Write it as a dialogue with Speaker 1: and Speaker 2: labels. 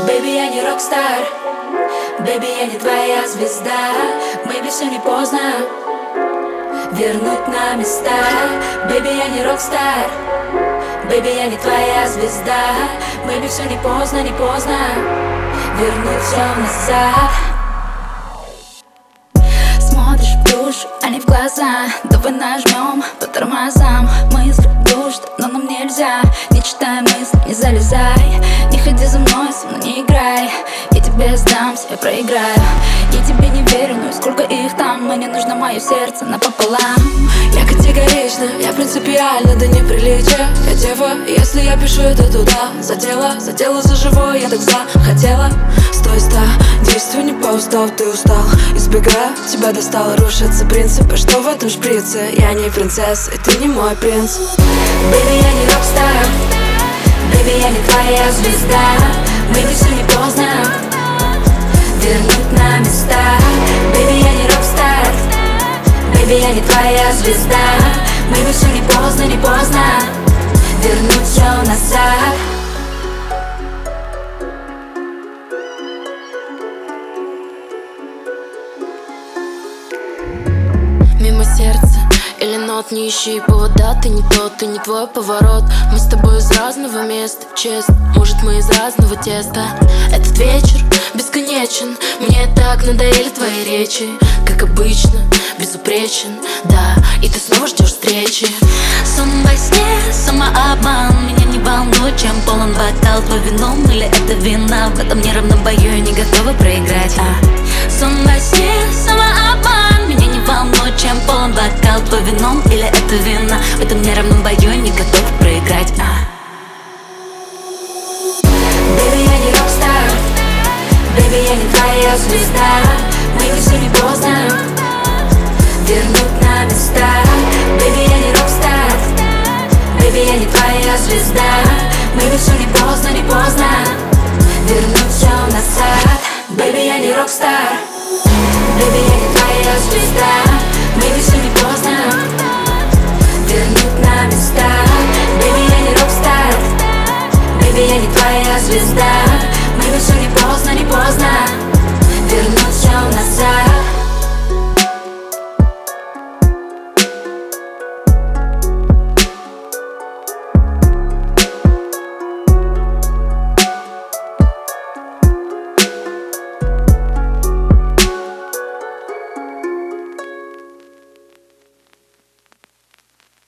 Speaker 1: Бэйби, я не рок-стар, бэйби, я не твоя звезда. Мэйби, все не поздно вернуть на места. Бэйби, я не рок-стар, бэйби, я не твоя звезда. Мэйби, все не поздно вернуть все назад. Смотришь в душу, а не в глаза. Давай нажмем по тормозам. Мысли душат, но нам нельзя. Не читай мысли, не залезай. Не ходи за мной, со мной не играй. Я тебе сдамся, я проиграю. Я тебе не верю, ну и сколько их там. Мне нужно мое сердце напополам.
Speaker 2: Я категорична, я принципиально до неприличия. Я дева, если я пишу это туда. За тело, за живое, я так захотела. Стой, действуй не по уставу, ты устал. Избегаю, тебя достало, рушатся принципы. Что в этом шприце? Я не принцесса, и ты не мой принц.
Speaker 1: Бэйби, я не рок-стар, бэйби, я не твоя звезда. Бэйби, все не поздно вернуть на места. Бэйби, я не рок-стар, бэйби, я не твоя звезда. Бэйби, все не поздно вернуть все назад.
Speaker 2: Мимо сердца или нот, не ищи повода. Ты не тот, ты не твой поворот. Мы с тобой из разного места, честно. Может, мы из разного теста. Этот вечер бесконечен. Мне так надоели твои речи. Как обычно, безупречен, да. И ты снова ждешь встречи.
Speaker 3: Сон во сне, самообман. Меня не волнует, чем полон бокал. Твой вином или это вина. В этом неравном бою я не готова проиграть. Сон во сне,